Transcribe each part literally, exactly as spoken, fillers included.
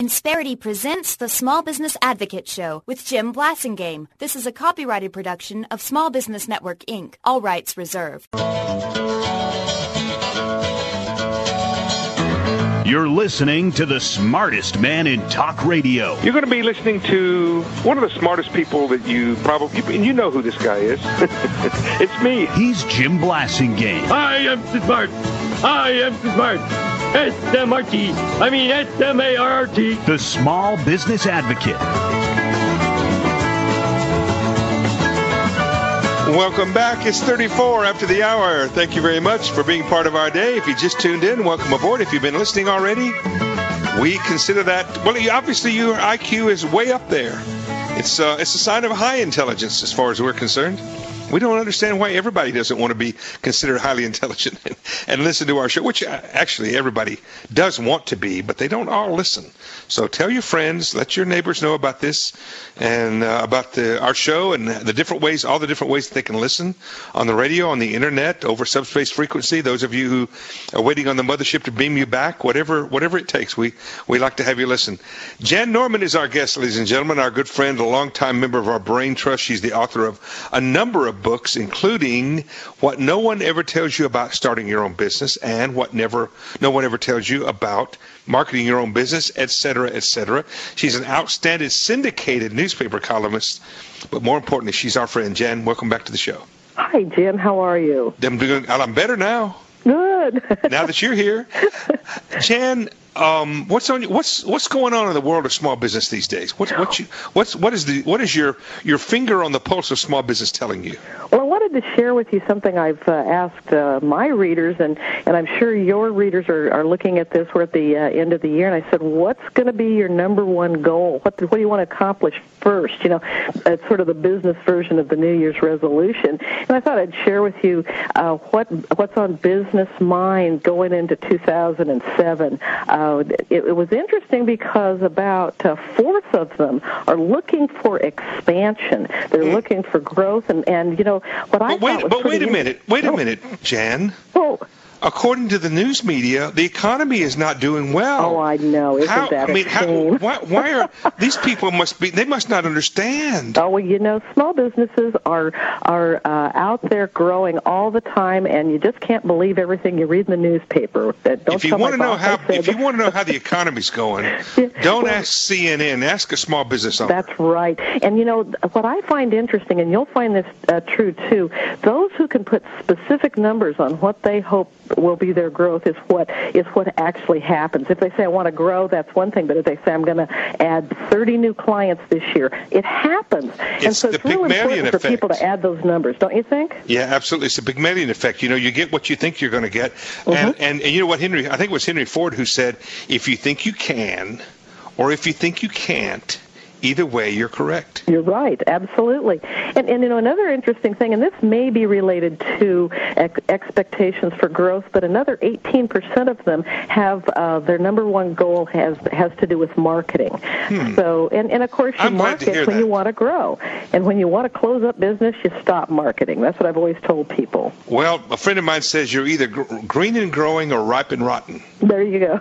Insperity presents the Small Business Advocate Show with Jim Blasingame. This is a copyrighted production of Small Business Network, Incorporated. All rights reserved. You're listening to the smartest man in talk radio. You're going to be listening to one of the smartest people that you probably, and you know who this guy is. It's me. He's Jim Blasingame. I am smart. I am smart. S M R T. I mean S M A R R T. The Small Business Advocate. Welcome back. It's thirty-four after the hour. Thank you very much for being part of our day. If you just tuned in, welcome aboard. If you've been listening already, we consider that, well, obviously your I Q is way up there. It's, uh, it's a sign of high intelligence as far as we're concerned. We don't understand why everybody doesn't want to be considered highly intelligent and, and listen to our show, which actually everybody does want to be, but they don't all listen. So tell your friends, let your neighbors know about this and uh, about the, our show and the different ways, all the different ways that they can listen on the radio, on the internet, over subspace frequency. Those of you who are waiting on the mothership to beam you back, whatever whatever it takes, we, we like to have you listen. Jan Norman is our guest, ladies and gentlemen, our good friend, a longtime member of our Brain Trust. She's the author of a number of books, including What No One Ever Tells You About Starting Your Own Business and What Never No One Ever Tells You About Marketing Your Own Business, et cetera, et cetera. She's an outstanding syndicated newspaper columnist, but more importantly, she's our friend. Jan, welcome back to the show. Hi, Jim. How are you? I'm doing. I'm better now. Good. Now that you're here, Jan, um, what's on? What's what's going on in the world of small business these days? What's what you, what's what is the what is your your finger on the pulse of small business telling you? Well, I wanted to share with you something I've uh, asked uh, my readers, and, and I'm sure your readers are, are looking at this. We're at the uh, end of the year, and I said, what's going to be your number one goal? What do, what do you want to accomplish first? You know, it's sort of the business version of the New Year's resolution. And I thought I'd share with you uh, what what's on business mind going into two thousand seven. Uh, it, it was interesting because about a fourth of them are looking for expansion. They're mm. looking for growth, and, and you know, what I but wait, thought was but wait a minute, wait a oh. minute, Jan. Oh. According to the news media, the economy is not doing well. Oh, I know. Isn't how, that I mean, a how, shame? why, why are these people must be? They must not understand. Oh, well, you know, small businesses are are uh, out there growing all the time, and you just can't believe everything you read in the newspaper. Don't if you want to know how, if you want to know how the economy's going, don't well, ask C N N. Ask a small business owner. That's right. And you know what I find interesting, and you'll find this uh, true too. Those who can put specific numbers on what they hope will be their growth is what is what actually happens. If they say, I want to grow, that's one thing, but if they say, I'm going to add thirty new clients this year, it happens. It's and so the it's really important effect. for people to add those numbers, don't you think? Yeah, absolutely. It's the Pygmalion effect. You know, you get what you think you're going to get. Mm-hmm. And, and, and you know what, Henry, I think it was Henry Ford who said, if you think you can, or if you think you can't, either way, you're correct. You're right, absolutely. And, and you know, another interesting thing, and this may be related to ex- expectations for growth, but another eighteen percent of them have uh, their number one goal has has to do with marketing. Hmm. So, and, and of course, you I'm market when that. you want to grow, and when you want to close up business, you stop marketing. That's what I've always told people. Well, a friend of mine says you're either gr- green and growing or ripe and rotten. There you go.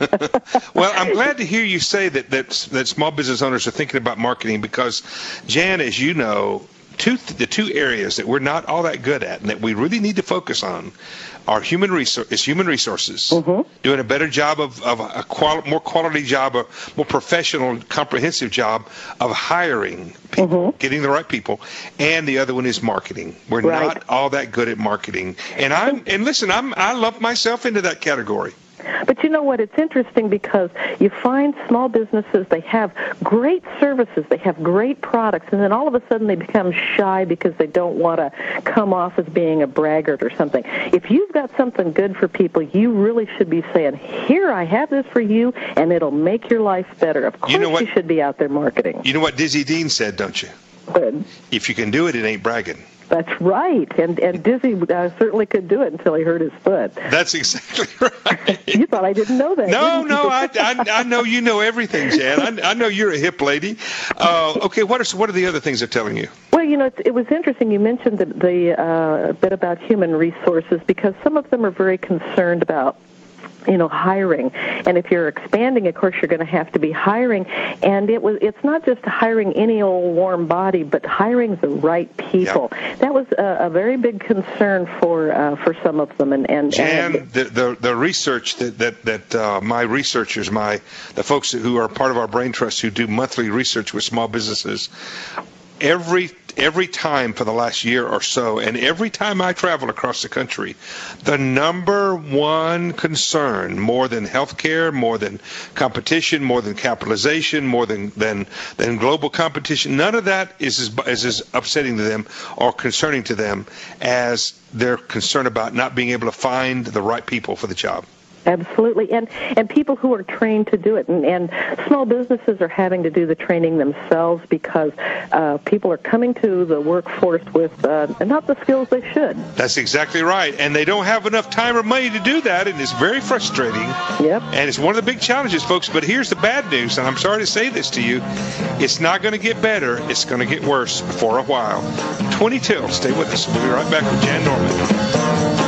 Well, I'm glad to hear you say that that, that small business owners are thinking about marketing because, Jan, as you know, two, the two areas that we're not all that good at and that we really need to focus on are human resource is human resources, mm-hmm. doing a better job of, of a quali- more quality job, a more professional, comprehensive job of hiring people, mm-hmm. getting the right people, and the other one is marketing. We're right. not all that good at marketing, and I'm and listen, I'm I lump myself into that category. But you know what? It's interesting because you find small businesses, they have great services, they have great products, and then all of a sudden they become shy because they don't want to come off as being a braggart or something. If you've got something good for people, you really should be saying, here, I have this for you, and it'll make your life better. Of course you, know what, you should be out there marketing. You know what Dizzy Dean said, don't you? Good. If you can do it, it ain't bragging. That's right, and and Dizzy uh, certainly could do it until he hurt his foot. That's exactly right. You thought I didn't know that? No, no, I, I, I know you know everything, Jan. I, I know you're a hip lady. Uh, okay, what are what are the other things they're telling you? Well, you know, it, it was interesting. You mentioned the, the uh, bit about human resources because some of them are very concerned about you know, hiring. And if you're expanding, of course, you're going to have to be hiring. And it was it's not just hiring any old warm body, but hiring the right people. Yep. That was a, a very big concern for uh, for some of them. And, and Jan, and, the, the the research that that that uh, my researchers, my the folks who are part of our Brain Trust, who do monthly research with small businesses, every every time for the last year or so, and every time I travel across the country, the number one concern, more than healthcare, more than competition, more than capitalization, more than than, than global competition, none of that is as, is as upsetting to them or concerning to them as their concern about not being able to find the right people for the job. Absolutely, and and people who are trained to do it, and, and small businesses are having to do the training themselves because uh, people are coming to the workforce with uh, not the skills they should. That's exactly right, and they don't have enough time or money to do that, and it's very frustrating. Yep. And it's one of the big challenges, folks. But here's the bad news, and I'm sorry to say this to you: it's not going to get better; it's going to get worse for a while. twenty till. Stay with us. We'll be right back with Jan Norman.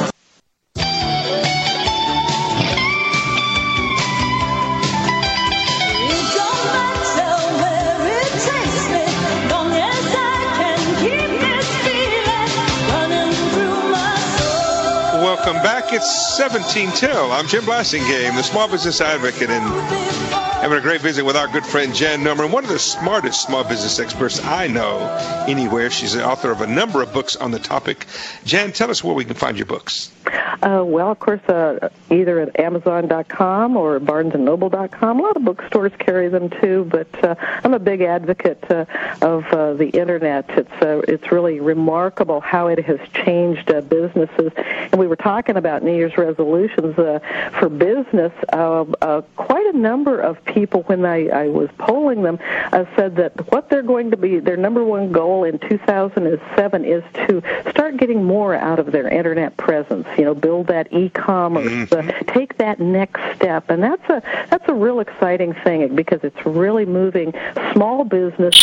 Welcome back. It's seventeen till. I'm Jim Blasingame, the small business advocate, and having a great visit with our good friend Jan Norman, one of the smartest small business experts I know anywhere. She's the author of a number of books on the topic. Jan, tell us where we can find your books. Uh, well, of course, uh, either at Amazon dot com or Barnes and Noble dot com. A lot of bookstores carry them too, but uh, I'm a big advocate uh, of uh, the Internet. It's uh, it's really remarkable how it has changed uh, businesses. And we were talking about New Year's resolutions uh, for business. Uh, uh, quite a number of people, when I, I was polling them, uh, said that what they're going to be, their number one goal in two thousand seven is to start getting more out of their Internet presence. You know, build that e-commerce, mm-hmm. uh, take that next step, and that's a that's a real exciting thing because it's really moving small business.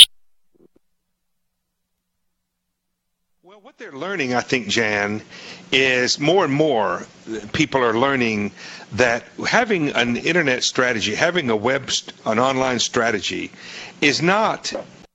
Well, what they're learning, I think, Jan, is more and more people are learning that having an internet strategy, having a web, an online strategy, is not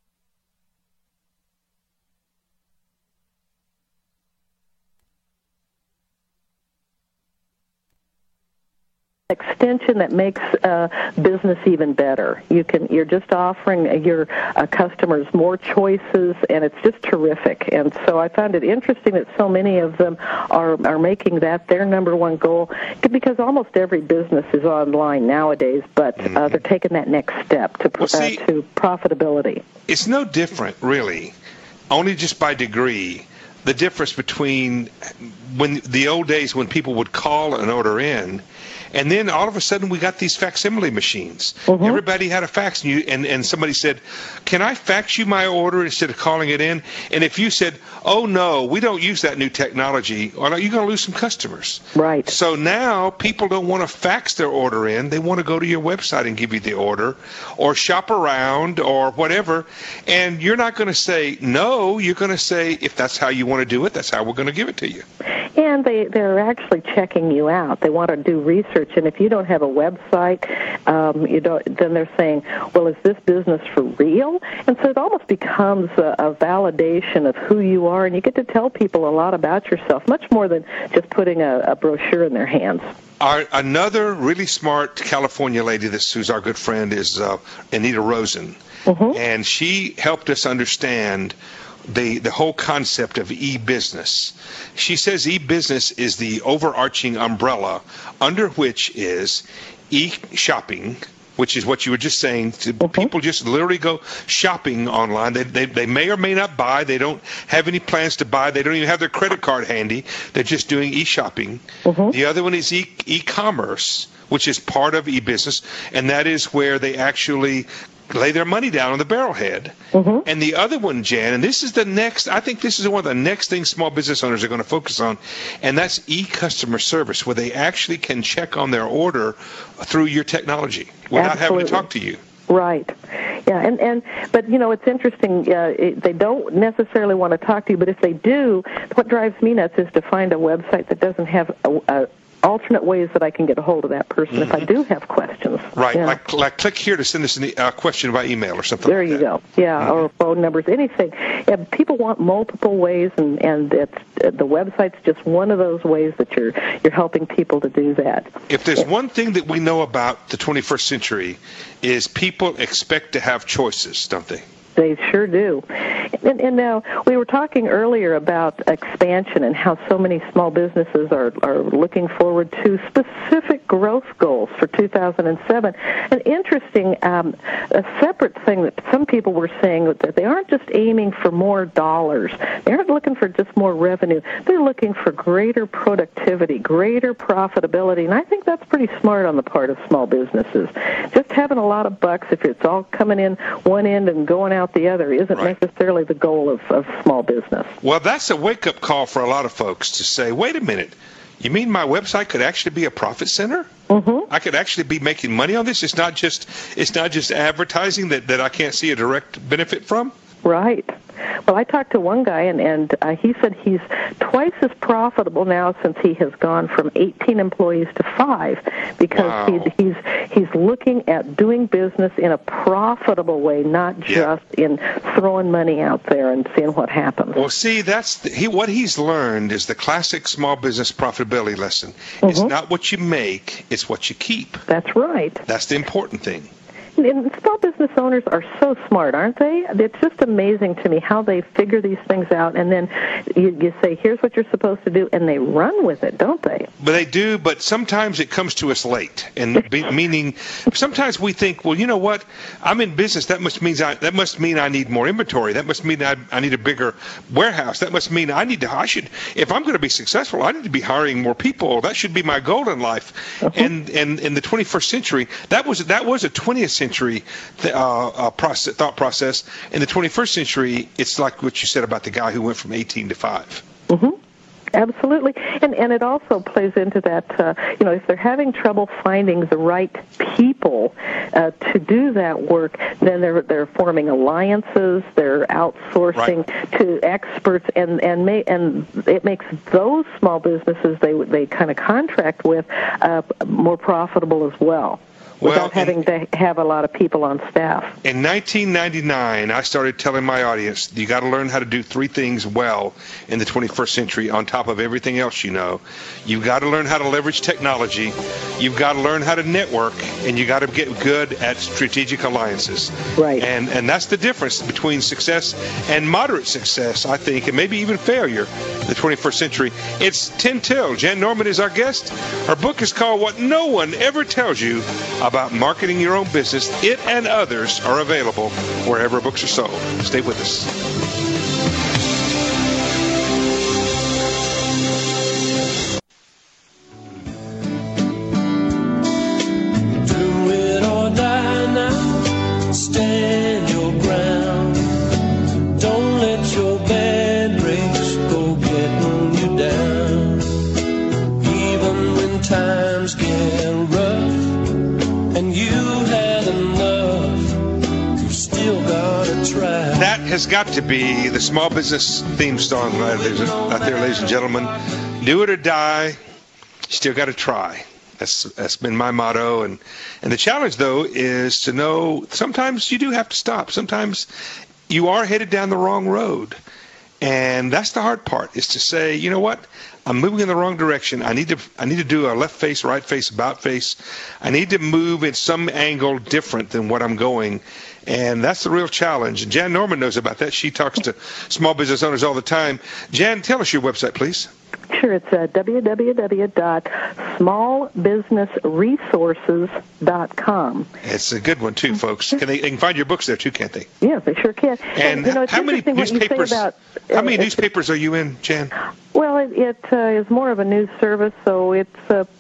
extension that makes uh, business even better. You can, you're just offering your uh, customers more choices, and it's just terrific. And so I found it interesting that so many of them are are making that their number one goal, because almost every business is online nowadays, but mm-hmm. uh, they're taking that next step to well, see, uh, to profitability. It's no different, really, only just by degree. The difference between when the old days when people would call an order in, and then all of a sudden we got these facsimile machines. Mm-hmm. Everybody had a fax, and, you, and and somebody said, "Can I fax you my order instead of calling it in?" And if you said, "Oh no, we don't use that new technology," well, you're going to lose some customers. Right. So now people don't want to fax their order in; they want to go to your website and give you the order, or shop around, or whatever. And you're not going to say no. You're going to say, if that's how you want to do it, that's how we're going to give it to you. And they, they're actually checking you out. They want to do research. And if you don't have a website, um, you don't, then they're saying, well, is this business for real? And so it almost becomes a, a validation of who you are, and you get to tell people a lot about yourself, much more than just putting a, a brochure in their hands. Our, another really smart California lady, this who's our good friend, is uh, Anita Rosen. Mm-hmm. And she helped us understand the the whole concept of e-business. She says e-business is the overarching umbrella under which is e-shopping, which is what you were just saying. Mm-hmm. People just literally go shopping online. They, they they may or may not buy. They don't have any plans to buy. They don't even have their credit card handy. They're just doing e-shopping. Mm-hmm. The other one is e- e-commerce, which is part of e-business, and that is where they actually lay their money down on the barrelhead. Mm-hmm. And the other one, Jan, and this is the next, I think this is one of the next things small business owners are going to focus on, and that's e-customer service, where they actually can check on their order through your technology without Absolutely. having to talk to you. Right. Yeah, and, and but, you know, it's interesting. Uh, it, they don't necessarily want to talk to you, but if they do, what drives me nuts is to find a website that doesn't have a, a alternate ways that I can get a hold of that person mm-hmm. if I do have questions. Right, yeah. like, like click here to send us a uh, question by email or something there like that. There you go, yeah, mm-hmm. or phone numbers, anything. Yeah, people want multiple ways, and, and it's, uh, the website's just one of those ways that you're you're helping people to do that. If there's yeah. one thing that we know about the twenty-first century is people expect to have choices, don't they? They sure do. And, and now, we were talking earlier about expansion and how so many small businesses are, are looking forward to specific growth goals for two thousand seven. An interesting, um, a separate thing that some people were saying that they aren't just aiming for more dollars. They aren't looking for just more revenue. They're looking for greater productivity, greater profitability, and I think that's pretty smart on the part of small businesses. Just having a lot of bucks, if it's all coming in one end and going out the other, isn't right. necessarily the goal of, of small business. Well, that's a wake-up call for a lot of folks to say, wait a minute, you mean my website could actually be a profit center? Mm-hmm. I could actually be making money on this? It's not just it's not just advertising that, that I can't see a direct benefit from? Right. Well, I talked to one guy, and, and uh, he said he's twice as profitable now since he has gone from eighteen employees to five, because wow. he's, he's he's looking at doing business in a profitable way, not just yeah. in throwing money out there and seeing what happens. Well, see, that's the, he. What he's learned is the classic small business profitability lesson. Mm-hmm. It's not what you make; it's what you keep. That's right. That's the important thing. And small business owners are so smart, aren't they? It's just amazing to me how they figure these things out, and then you, you say, here's what you're supposed to do, and they run with it, don't they? But they do, but sometimes it comes to us late, and be, meaning sometimes we think, well, you know what, I'm in business, that must mean I, that must mean I need more inventory, that must mean I, I need a bigger warehouse, that must mean I need to, I should, if I'm going to be successful, I need to be hiring more people, that should be my goal in life. Uh-huh. And, and in the twenty-first century, that was, that was a twentieth century Uh, uh, process, thought process. In the twenty-first century, it's like what you said about the guy who went from eighteen to five. Mm-hmm. Absolutely. And and it also plays into that, uh, you know, if they're having trouble finding the right people uh, to do that work, then they're they're forming alliances, they're outsourcing right. to experts, and and, may, and it makes those small businesses they, they kind of contract with uh, more profitable as well. Without well, having in, to have a lot of people on staff. In nineteen ninety-nine, I started telling my audience, you got to learn how to do three things well in the twenty-first century on top of everything else you know. You've got to learn how to leverage technology. You've got to learn how to network. And you got to get good at strategic alliances. Right. And and that's the difference between success and moderate success, I think, and maybe even failure in the twenty-first century. It's Tin Till. Jan Norman is our guest. Her book is called What No One Ever Tells You About Marketing Your Own Business. It and others are available wherever books are sold. Stay with us. Do it or die now. Stand your ground. Don't let your bad breaks go getting you down. Even when times get rough and you had enough, you still gotta try. That has got to be the small business theme song out there, ladies and gentlemen. Do it or die, still gotta try. That's that's been my motto, and and the challenge though is to know sometimes you do have to stop. Sometimes you are headed down the wrong road, and that's the hard part, is to say, you know what, I'm moving in the wrong direction. I need to I need to do a left face, right face, about face. I need to move in some angle different than what I'm going. And that's the real challenge. And Jan Norman knows about that. She talks to small business owners all the time. Jan, tell us your website, please. Sure, it's uh, w w w dot small business resources dot com. It's a good one, too, folks. Can they, they can find your books there, too, can't they? Yes, they sure can. And, and you know, it's how many newspapers about, uh, How many newspapers are you in, Jan? Well, it, it uh, is more of a news service, so it's uh,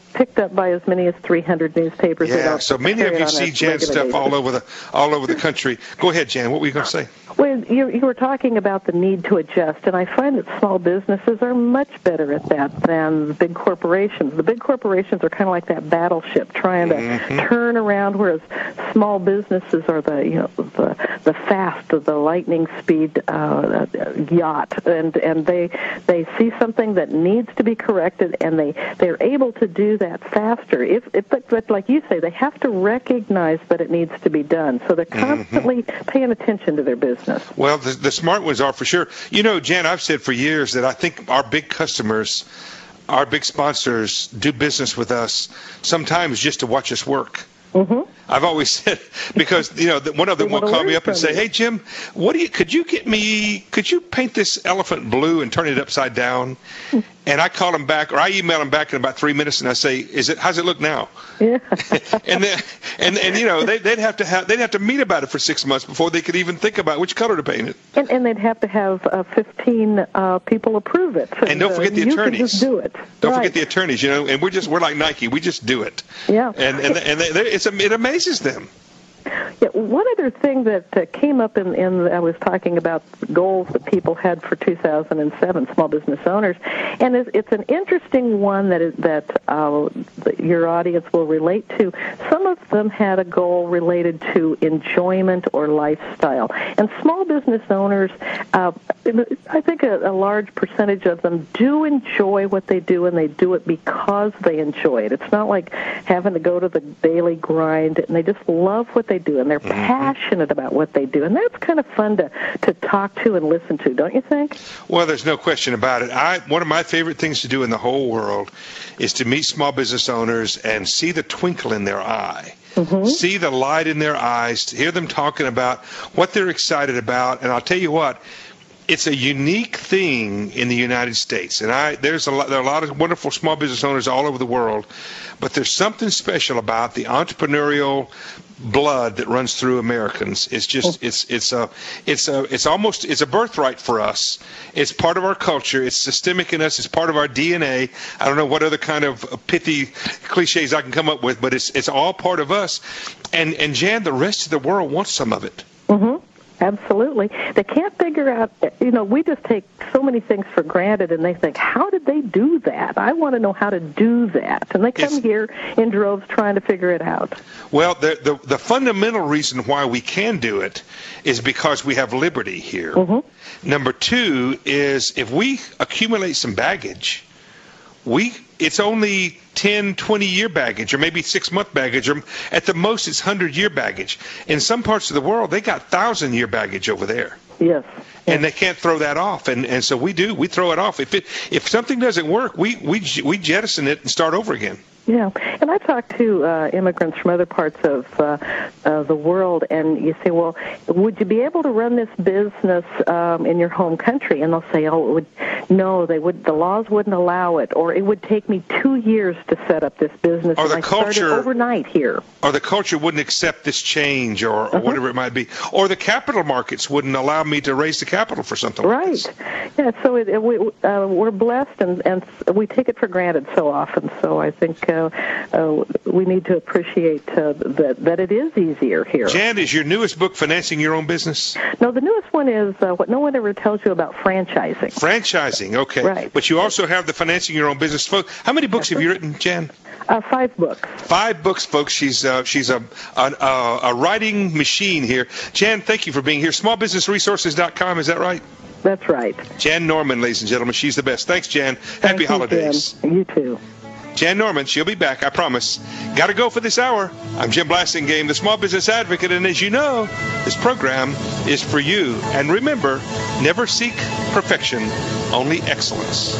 picked up by as many as three hundred newspapers. Yeah, so many of you see Jan's stuff all over the all over the country. Go ahead, Jan. What were you going to say? Well, you, you were talking about the need to adjust, and I find that small businesses are much better at that than big corporations. The big corporations are kind of like that battleship trying to mm-hmm. turn around, whereas small businesses are the you know the the fast, the lightning speed uh, yacht, and and they they see something that needs to be corrected, and they they're able to do that faster. If, if but, but like you say, they have to recognize that it needs to be done, so they're constantly mm-hmm. paying attention to their business. Well, the, the smart ones are for sure. You know, Jan, I've said for years that I think our big customers, our big sponsors, do business with us sometimes just to watch us work. Mm-hmm. I've always said, because, you know, one of them will call me up and say, hey, Jim, what do you, could you get me, could you paint this elephant blue and turn it upside down? And I call them back, or I email them back in about three minutes, and I say, "Is it? How's it look now?" Yeah. and then, and and you know, they, they'd have to have they'd have to meet about it for six months before they could even think about which color to paint it. And, and they'd have to have uh, fifteen uh, people approve it. And, and don't forget uh, the attorneys. You can just do it. Don't right. forget the attorneys. You know, and we're just we're like Nike. We just do it. Yeah. And and and they, it's it amazes them. Yeah, one other thing that uh, came up in, in I was talking about goals that people had for two thousand seven, small business owners, and it's, it's an interesting one that is, that uh, your audience will relate to. Some of them had a goal related to enjoyment or lifestyle, and small business owners, uh, I think a, a large percentage of them do enjoy what they do, and they do it because they enjoy it. It's not like having to go to the daily grind, and they just love what they do, and they're mm-hmm. passionate about what they do, and that's kind of fun to, to talk to and listen to, don't you think? Well, there's no question about it. I one of my favorite things to do in the whole world is to meet small business owners and see the twinkle in their eye. Mm-hmm. See the light in their eyes, to hear them talking about what they're excited about, and I'll tell you what, it's a unique thing in the United States, and I there's a lot, there are a lot of wonderful small business owners all over the world, but there's something special about the entrepreneurial blood that runs through Americans. It's just it's it's a it's a it's almost it's a birthright for us. It's part of our culture. It's systemic in us. It's part of our D N A. I don't know what other kind of pithy cliches I can come up with, but it's it's all part of us. And and Jan, the rest of the world wants some of it. Mm-hmm. Absolutely. They can't figure out, you know, we just take so many things for granted, and they think, how did they do that? I want to know how to do that. And they come it's, here in droves trying to figure it out. Well, the, the the fundamental reason why we can do it is because we have liberty here. Mm-hmm. Number two is if we accumulate some baggage, we it's only ten, twenty-year baggage, or maybe six-month baggage, or at the most it's one hundred-year baggage. In some parts of the world, they got one thousand-year baggage over there. Yes. And they can't throw that off, and, and so we do. We throw it off. If it if something doesn't work, we we we jettison it and start over again. Yeah, and I talk to uh, immigrants from other parts of uh, uh, the world, and you say, well, would you be able to run this business um, in your home country? And they'll say, oh, it would, no, they would. The laws wouldn't allow it, or it would take me two years to set up this business. Or and the I culture started overnight here. Or the culture wouldn't accept this change, or, or uh-huh. whatever it might be. Or the capital markets wouldn't allow me to raise the capital for something like right. this. Right. Yeah, so it, it, we, uh, we're blessed, and, and we take it for granted so often. So I think uh, uh, we need to appreciate uh, that, that it is easier here. Jan, is your newest book Financing Your Own Business? No, the newest one is uh, What No One Ever Tells You About Franchising. Franchising, okay. Right. But you also have the Financing Your Own Business. How many books have you written, Jan? Uh, five books. Five books, folks. She's uh, she's a, a a writing machine here. Jan, thank you for being here. small business resources dot com, is that right? That's right. Jan Norman, ladies and gentlemen. She's the best. Thanks, Jan. Happy Thank holidays. You, you too. Jan Norman, she'll be back, I promise. Got to go for this hour. I'm Jim Blasingame, the Small Business Advocate, and as you know, this program is for you. And remember, never seek perfection, only excellence.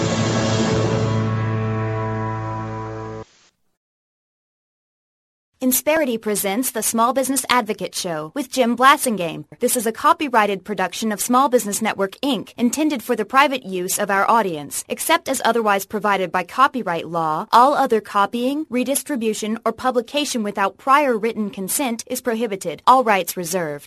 Insperity presents the Small Business Advocate Show with Jim Blasingame. This is a copyrighted production of Small Business Network, Incorporated, intended for the private use of our audience. Except as otherwise provided by copyright law, all other copying, redistribution, or publication without prior written consent is prohibited. All rights reserved.